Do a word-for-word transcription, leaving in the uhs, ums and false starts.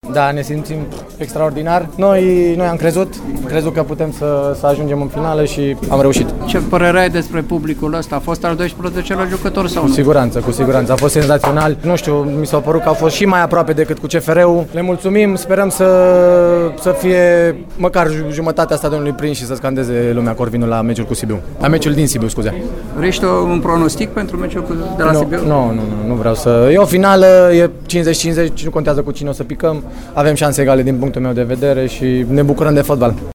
Da, ne simțim extraordinar. Noi, noi am crezut, am crezut că putem să, să ajungem în finală și am reușit. Ce părere ai despre publicul ăsta? A fost al doisprezecelea jucător sau Cu nu? siguranță, cu siguranță. A fost senzațional. Nu știu, mi s-a părut că au fost și mai aproape decât cu C F R-ul. Le mulțumim, sperăm să, să fie măcar jumătatea stadionului prins și să scandeze lumea Corvinul la meciul cu Sibiu. La meciul din Sibiu, scuze. Vrești un pronostic pentru meciul cu, de la nu, Sibiu? Nu, nu, nu, nu vreau să... E o finală, e cincizeci cincizeci, nu contează cu cine o să picăm. Avem șanse egale din punctul meu de vedere și ne bucurăm de fotbal.